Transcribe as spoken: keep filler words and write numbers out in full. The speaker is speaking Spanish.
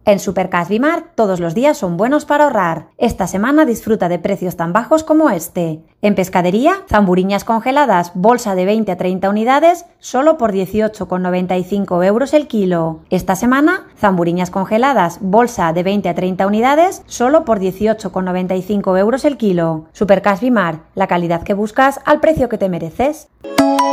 En Supercash Bimart todos los días son buenos para ahorrar. Esta semana disfruta de precios tan bajos como este. En pescadería, zamburiñas congeladas, bolsa de veinte a treinta unidades, solo por dieciocho con noventa y cinco euros el kilo. Esta semana, zamburiñas congeladas, bolsa de veinte a treinta unidades, solo por dieciocho con noventa y cinco euros el kilo. Supercash Bimart, la calidad que buscas al precio que te mereces.